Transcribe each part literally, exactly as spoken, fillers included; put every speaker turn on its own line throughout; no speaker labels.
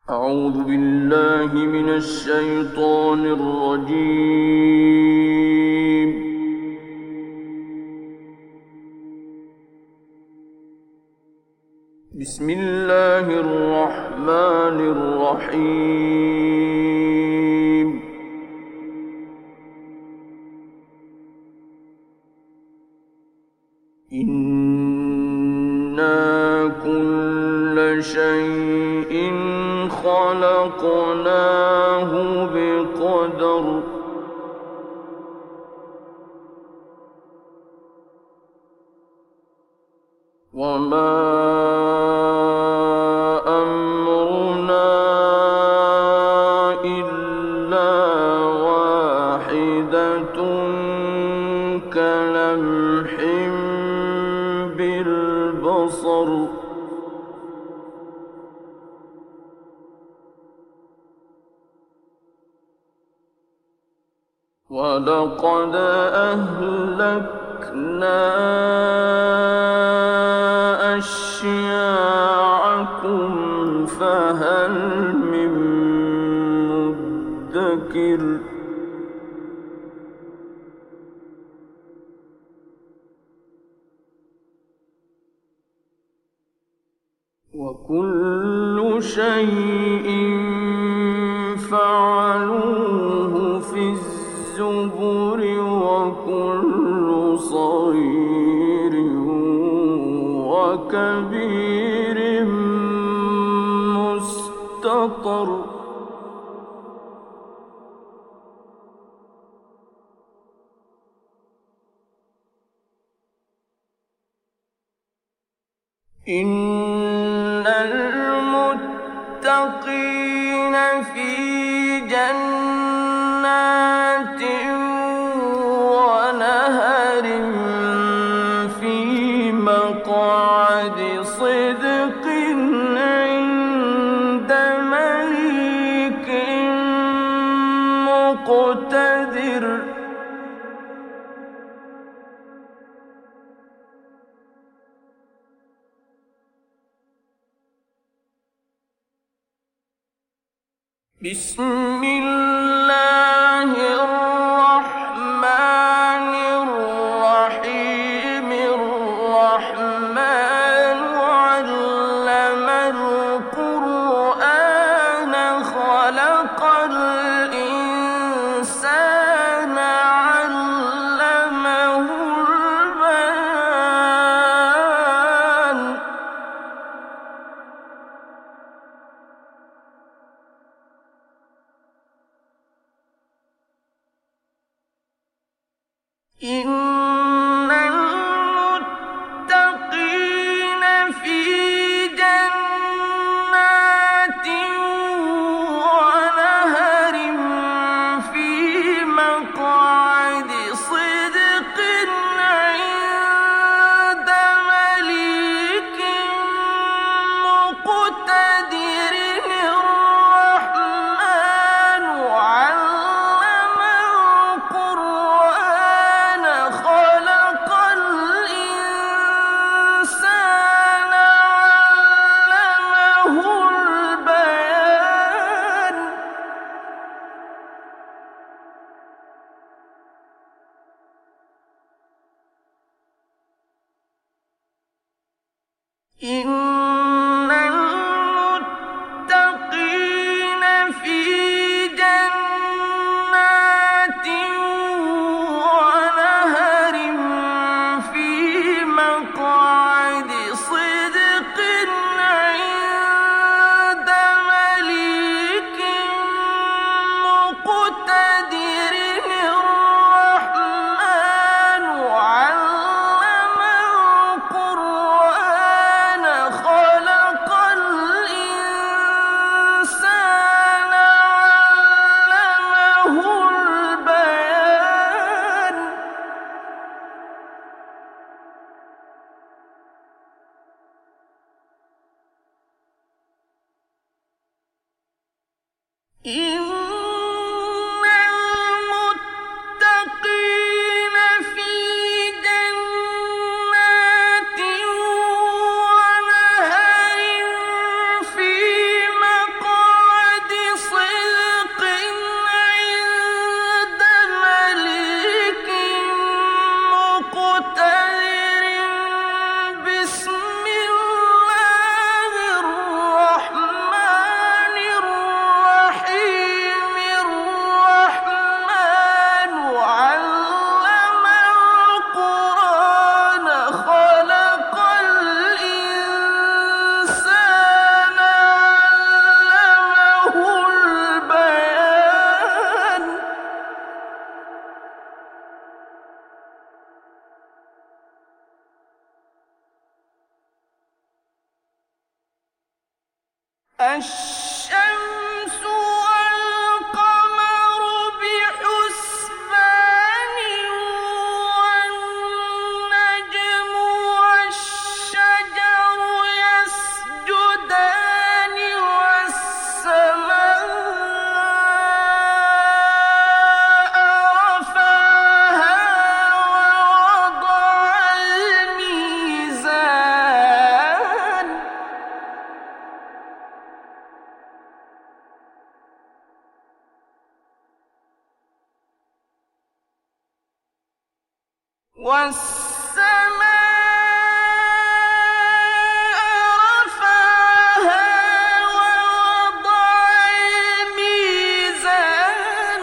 أعوذ بالله من الشيطان الرجيم. بسم الله الرحمن الرحيم. إنا كل شيء خلقناه بقدر وما أمرنا إلا واحدة كلمح بالبصر ولقد أهلكنا أشياعكم فهل من مدكر وكل شيء فعلوه في الزبر وكل صغير وكبير مستطر إن المتقين في جنات ونهر في مقعد صدق عند مليك مقتدر بسم الله الرحمن الرحيم الرحمن علم القرآن خلق الإنسان علمه البيان إن المتقين في جنات ونهر في مقعد صدق عند مليك مقتدر الرحمن علم القرآن خلق الإنسان علمه البيان إن المتقين في جنات ونهر في مقعد صدق عند مليك مقتدر الرحمن علم القرآن خلق الإنسان علمه البيان إن المتقين في جنات ونهر في مقعد الشمس والقمر بحسبان والنجم والشجر يسجدان والسماء رفعها ووضع الميزان والسماء رفعها ووضع الميزان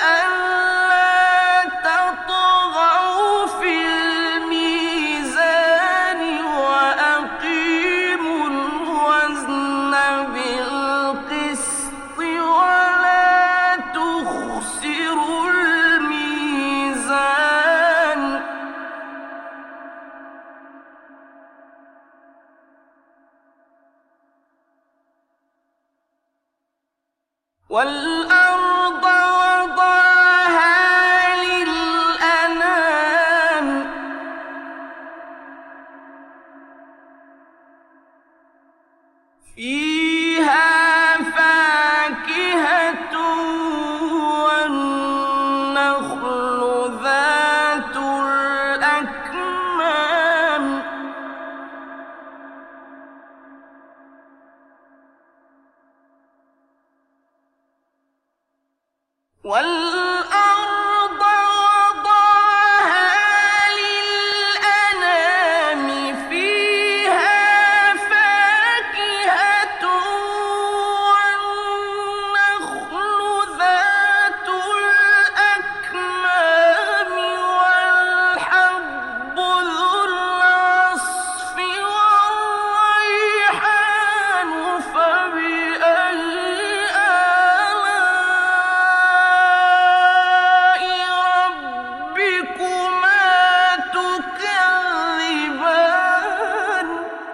ألا تطغوا في الميزان وأقيموا الوزن بالقسط ولا تخسروا الميزان والأرض وضعها للأنام فيها فاكهة والنخل ذات الأكمام والأرض وضعها للأنام فيها فاكهة والنخل ذات الأكمام والحب ذو العصف والريحان فبأي ربكما تكذبان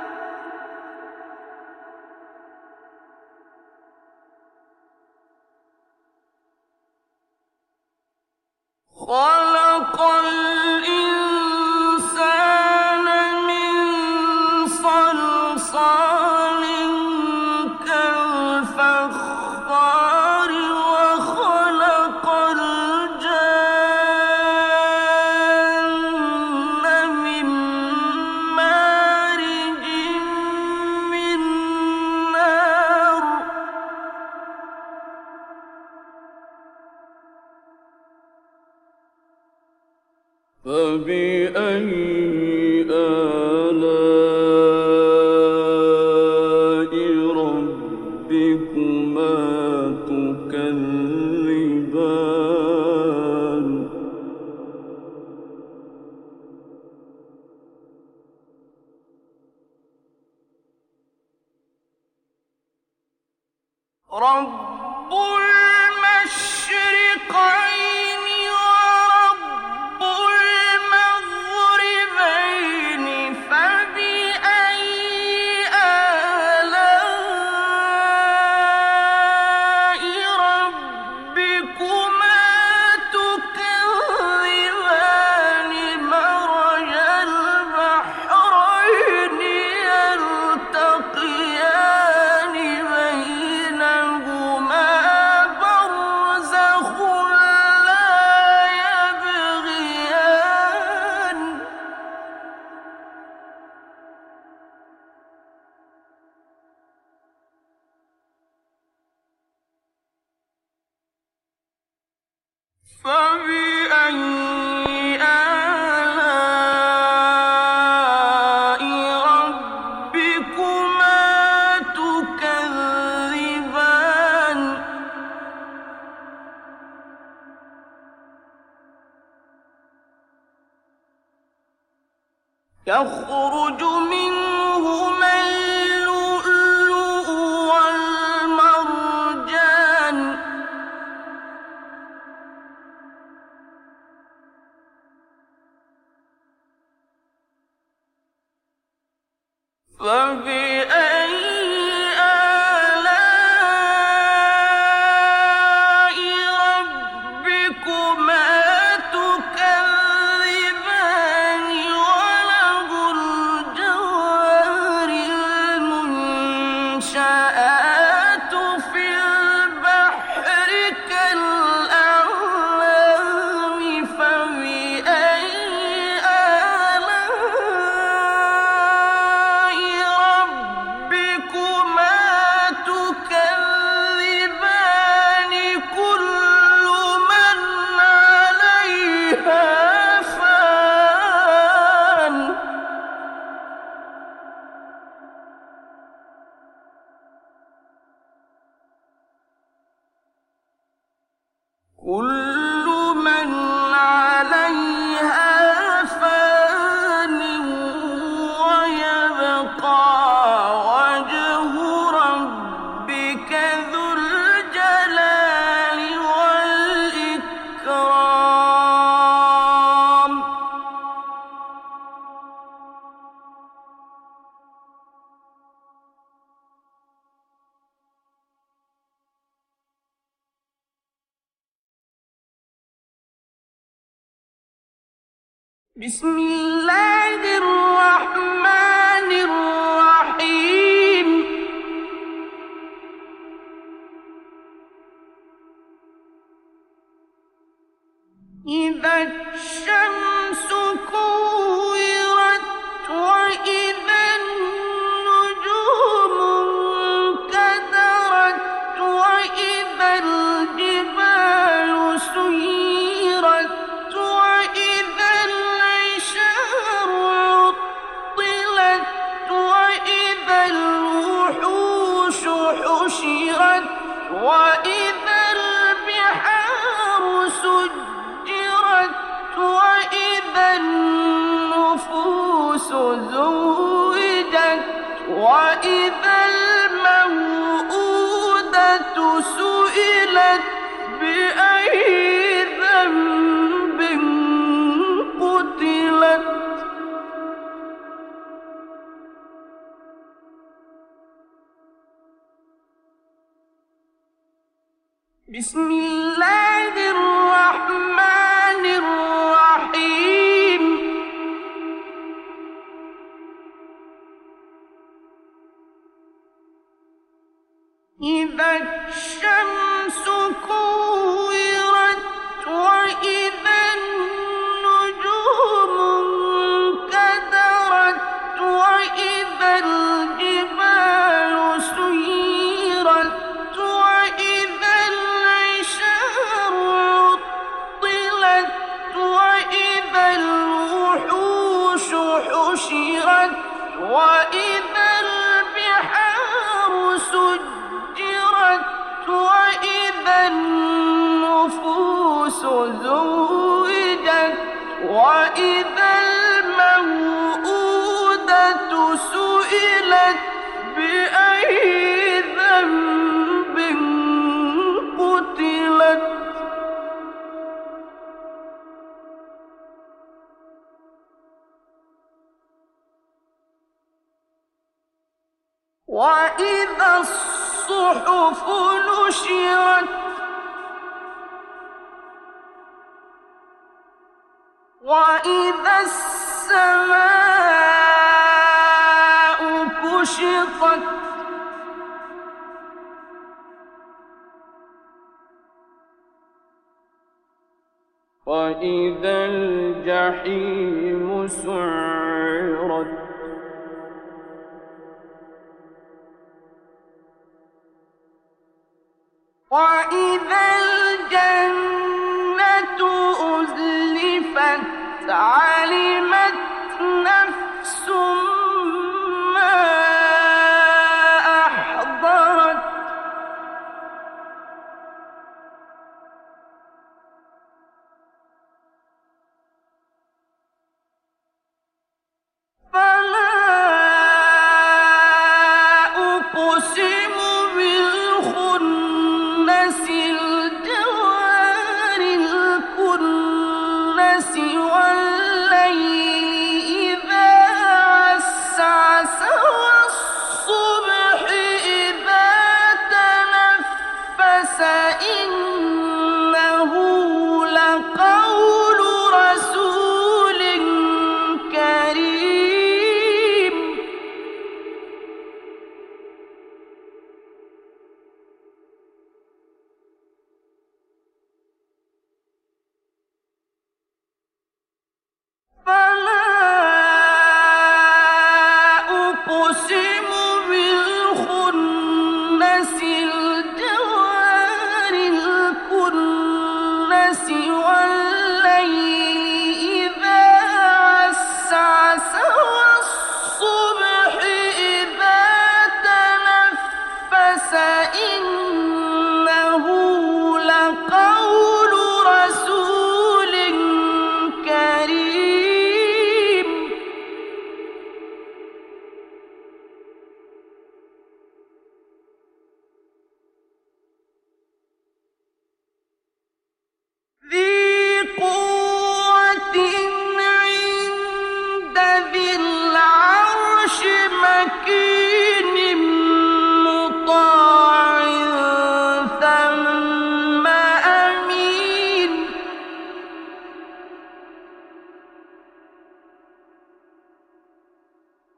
خلق الإنسان من صلصال كالفخار وخلق الجن من مارج من نار فبأي آلاء ربكما تكذبان رب المشرقين ورب المغربين فبأي آلاء ربكما تكذبان مرج البحرين يلتقيان بينهما برزخ لا يبغيان فبأي آلاء ربكما تكذبان يخرج منهما اللؤلؤ والمرجان فبأي آلاء كل من عليها فان ويبقى وجه ربك ذو الجلال والإكرام. بسم الله الرحمن الرحيم. إذا الشمس كورت وإذا النجوم انكدرت وإذا الجبال سيرت وإذا العشار عطلت وإذا الوحوش حشرت وإذا البحار سجرت وإذا النفوس زوجت وإذا الموءودة سئلت بأي ذنب قتلت. بسم الله الرحمن الرحيم. إذا الشمس كورت وإذا النجوم انكدرت وإذا الجبال سيرت وإذا العشار عطلت وإذا الوحوش حشرت وإذا البحار سجرت وإذا النفوس زوجت وإذا الموءودة سئلت بأي ذنب قتلت. وإذا الصحف نشرت وإذا السماء كشطت وإذا الجحيم سعرت وإذا الجنة أزلفت علمت نفس ما أحضرت. فلا أقسم بالخنس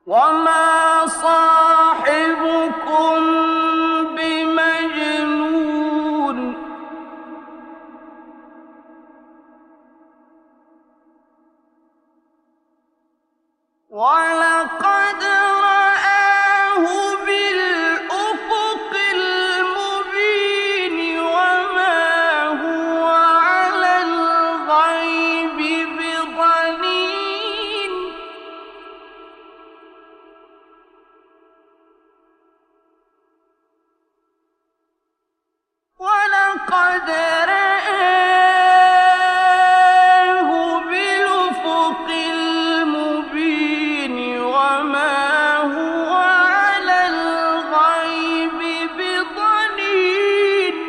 وما صاحبكم بمجنون ولقد رآه بالأفق المبين وما هو على الغيب بضنين ولقد رآه بالأفق المبين وما هو على الغيب بضنين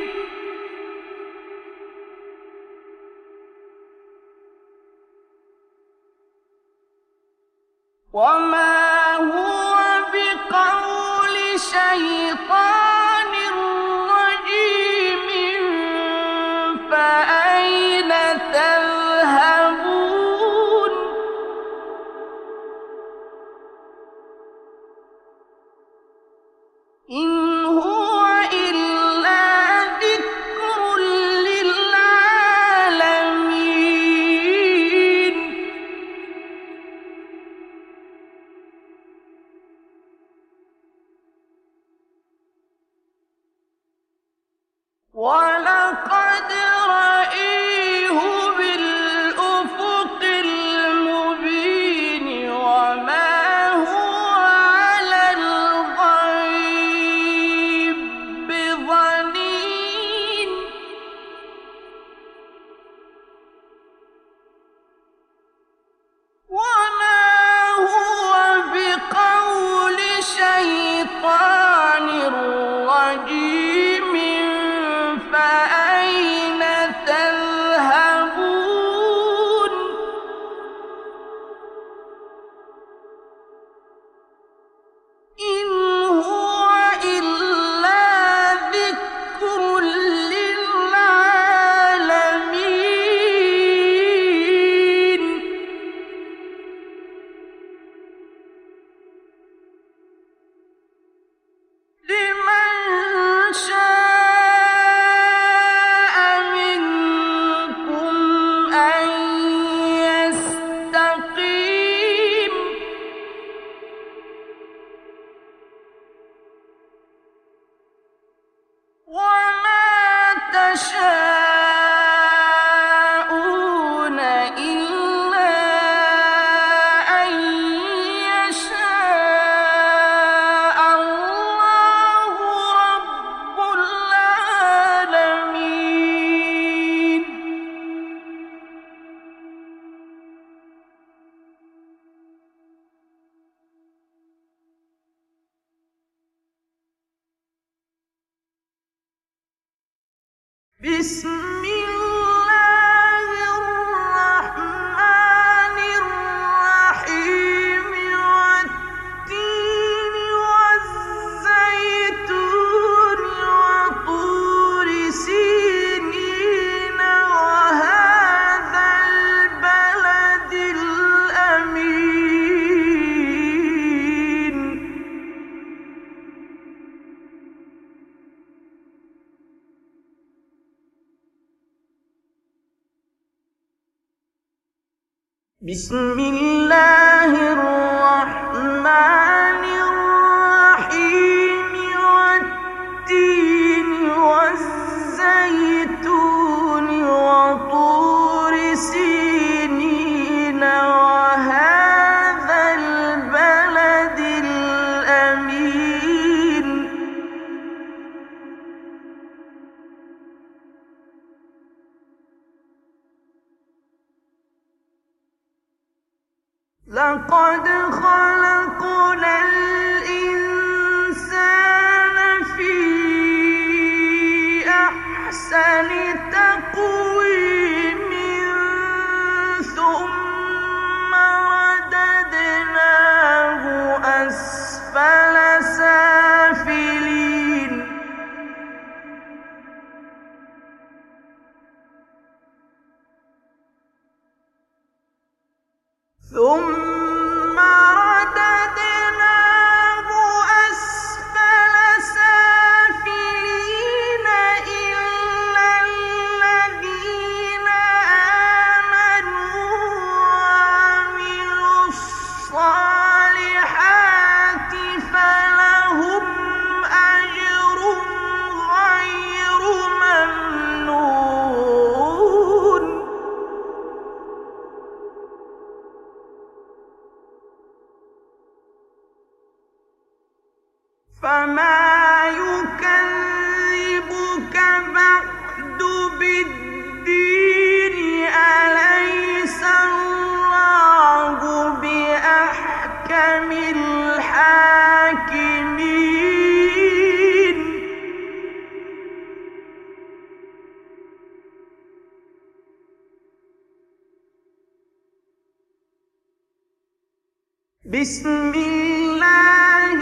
وما هو بقول شيطان رجيم فأين تذهبون إن هو إلا ذكر للعالمين ولقد رآه بالأفق المبين وما هو على الغيب بضنين وما هو بقول شيطان رجيم فأين تذهبون إن هو إلا ذكر للعالمين لمن شاء منكم أن يستقيم وما تشاءون إلا أن يشاء الله رب العالمين بسم الله الرحمن الرحيم والتين والزيتون وطور سينين وهذا البلد الأمين بسم الله الرحمن الرحيم والتين والزيتون وطور سينين وهذا البلد الأمين لقد فما يكذبك بعد بالدين أليس الله بأحكم الحاكمين بسم الله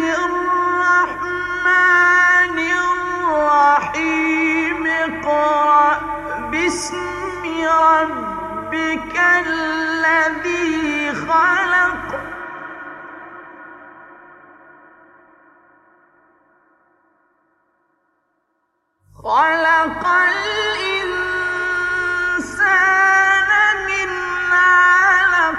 الرحمن الرحيم اقرأ باسم ربك الذي خلق خلق الإنسان من علق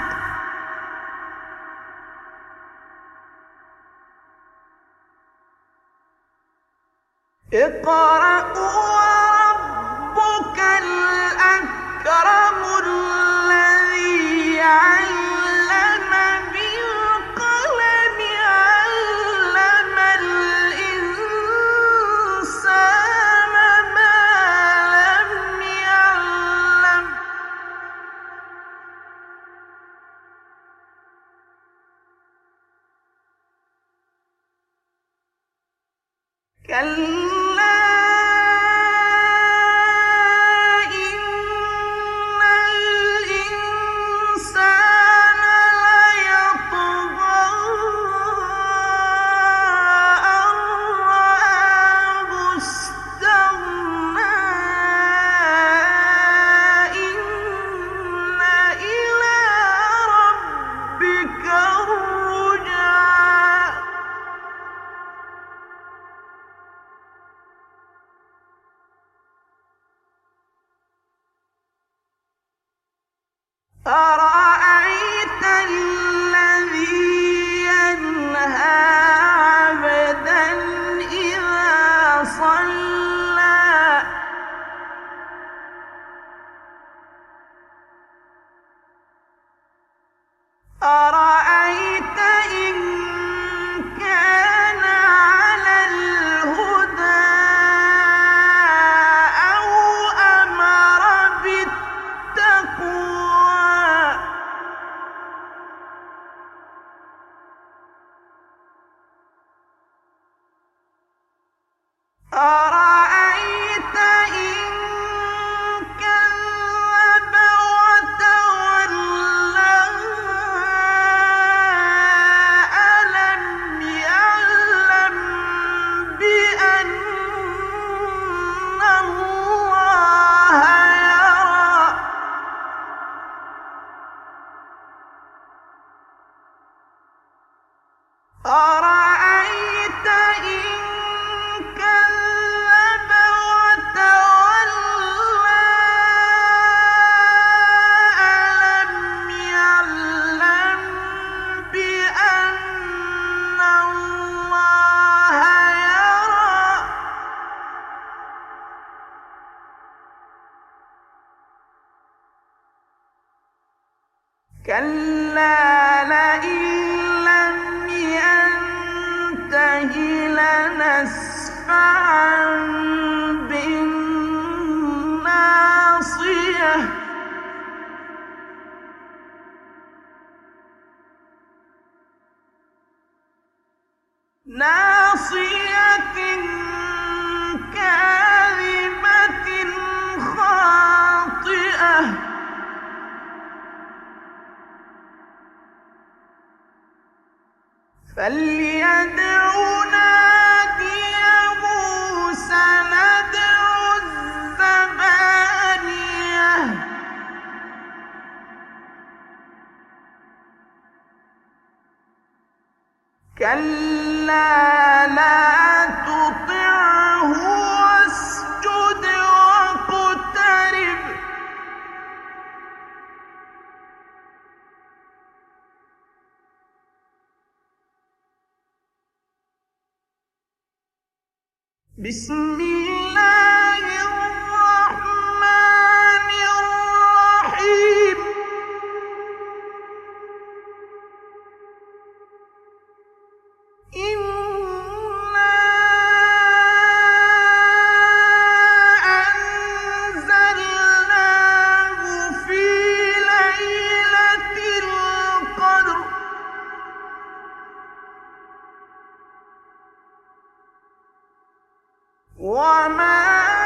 اقرأ وربك الأكرم الذي علم بالقلم علم الإنسان ما لم يعلم كلا إن الإنسان ليطغى أن رآه استغنى إن إلى ربك الرجعى أرأيت الذي ينهى عبدا إذا صلى أرأيت إن كان على الهدى أو أمر بالتقوى أرأيت إن كذب وتولى ألم يعلم بأن الله يرى أرأيت إن كذب وتولى ألم يعلم بأن الله يرى كلا لئن لم ينته لنسفعا بالناصية ناصية كاذبة خاطئة فليدع ناديه سندع الزبانية كلا لا تطعه واسجد واقترب بسم الله الرحمن الرحيم إنا وما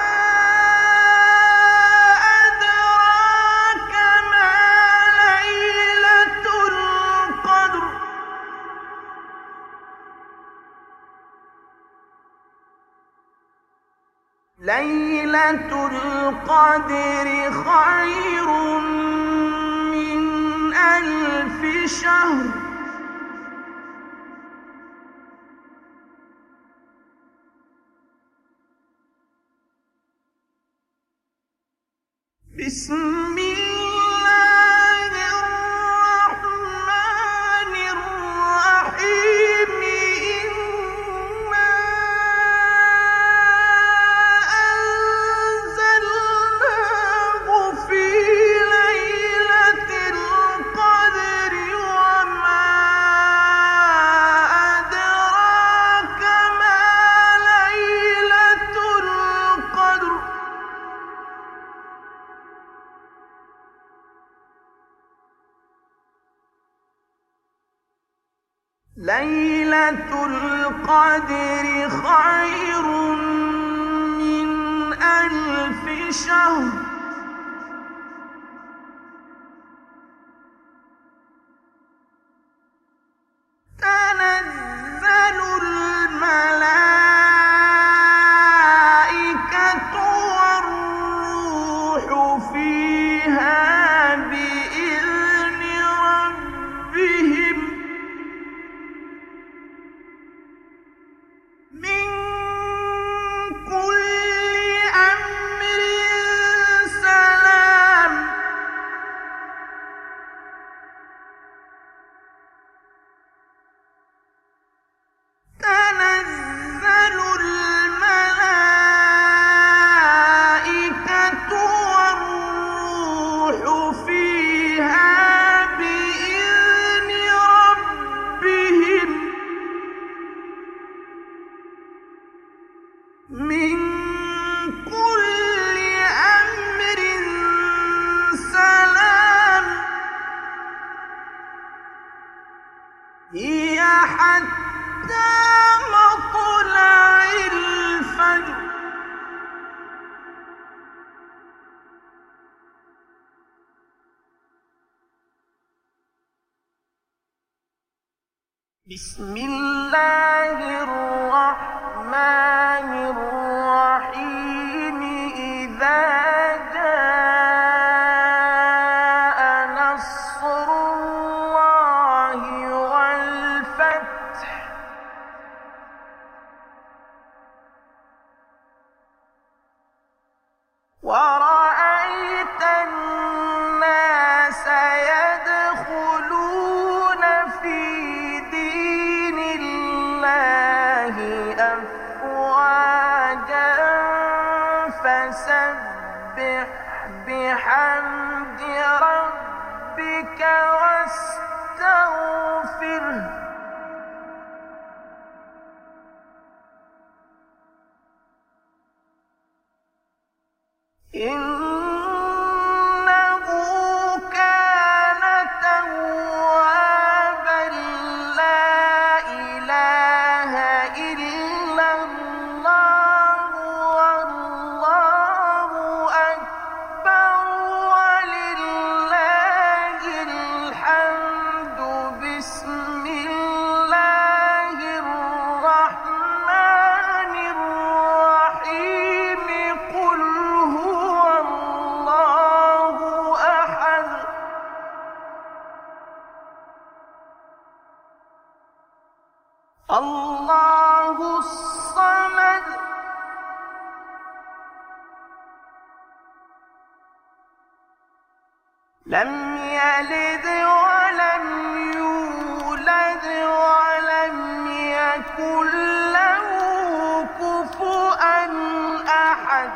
أدراك ما ليلة القدر ليلة القدر خير من ألف شهر بسم الله الرحمن الرحيم إنا أنزلناه في ليلة القدر وما أدراك ما ليلة القدر ليلة القدر خير من ألف شهر تنزل الملائكة والروح فيها بإذن ربهم من كل أمر سلام تنزل الملائكة والروح فيها بإذن ربهم من كل أمر سلام هي حتى مطلع الفجر بسم الله الرحمن الرحيم إذا جاء نصر الله والفتح ورأيت الناس يدخلون في دين الله أفواجا فسبح بحمد ربك واستغفره إنه كان توابا لا إله إلا الله والله أكبر ولله الحمد بسم الله الرحمن الرحيم قل هو الله أحد الله الصمد لم يلد ولم يولد ولم يكن له كفوا أحد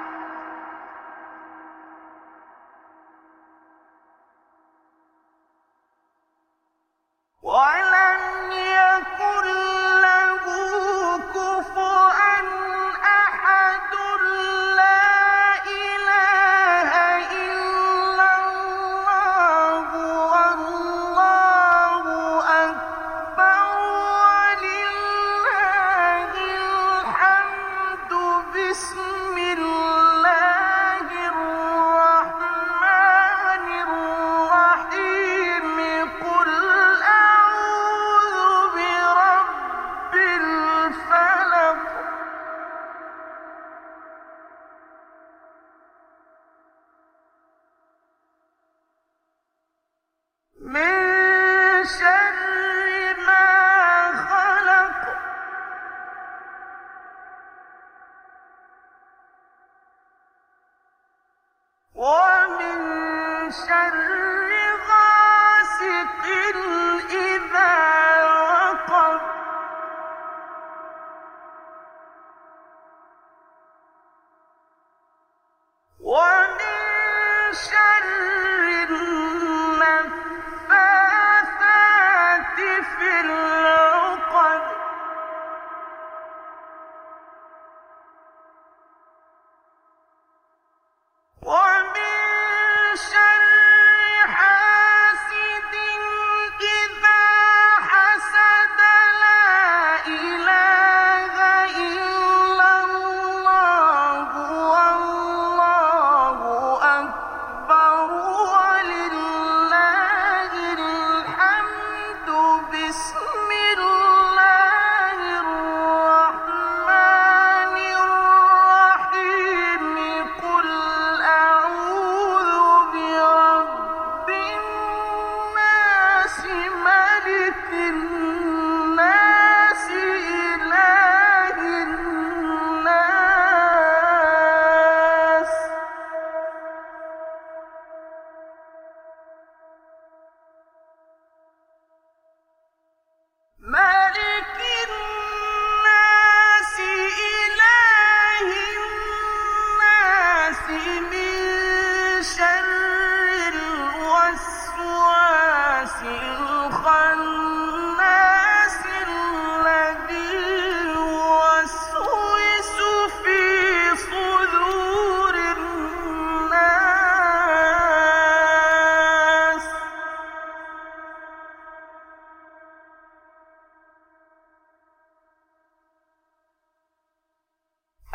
ولم يكن له كفوا أحد لا إله إلا الله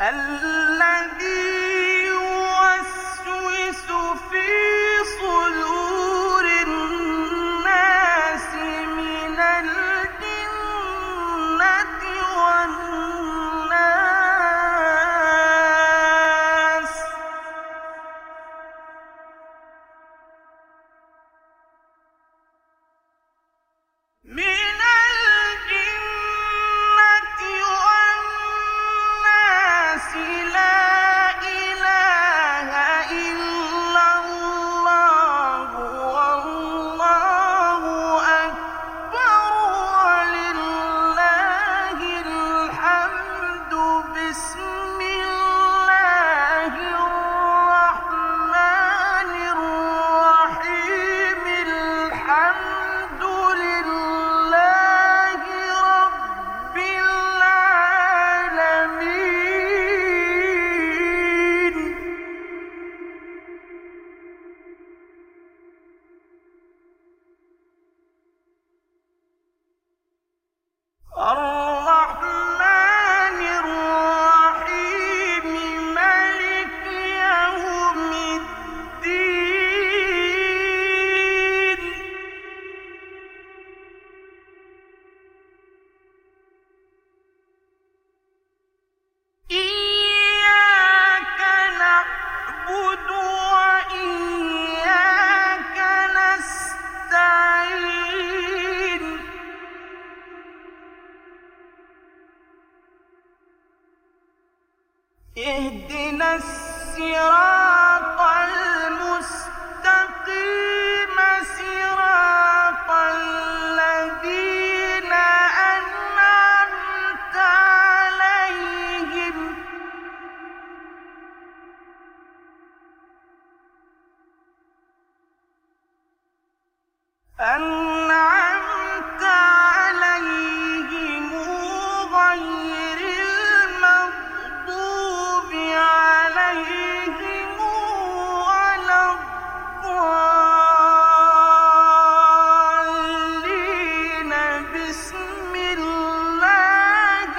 الذي يوسوس في صدور الناس من الجنة والناس. من الجنة والناس لا إله إلا الله والله أكبر ولله الحمد. بسم الله الرحمن الرحيم. الحمد لله رب العالمين. الرحمن الرحيم. مالك يوم الدين. إياك نعبد وإياك نستعين. اهدنا الصراط المستقيم صراط الذين أنعمت عليهم أنعمت عليهم غير المغضوب عليهم ولا الضالين. بسم الله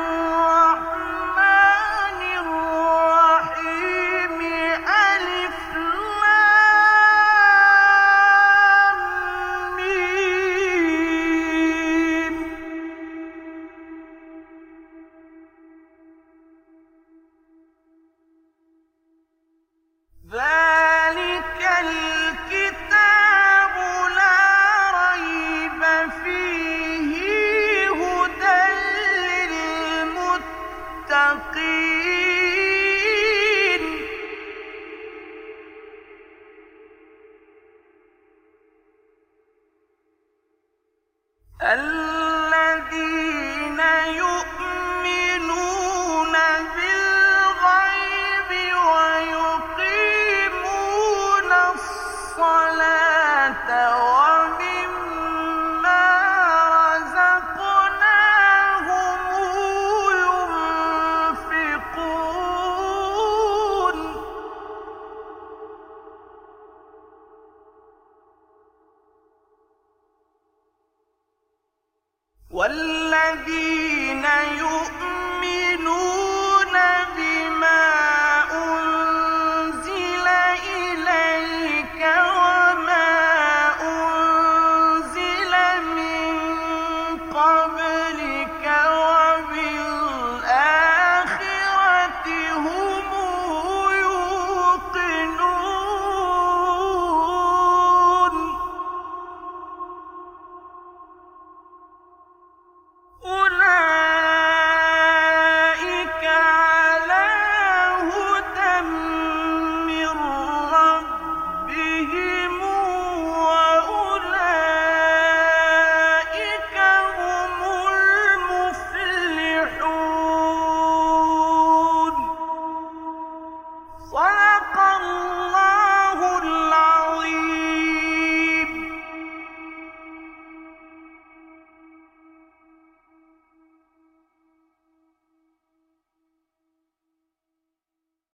الرحمن الرحيم. ألف لام ميم. ذلك الكتاب لا ريب فيه هدى للمتقين. الذين يؤمنون بالغيب ويقيمون الصلاة ومما رزقناهم ينفقون. والذين يؤمنون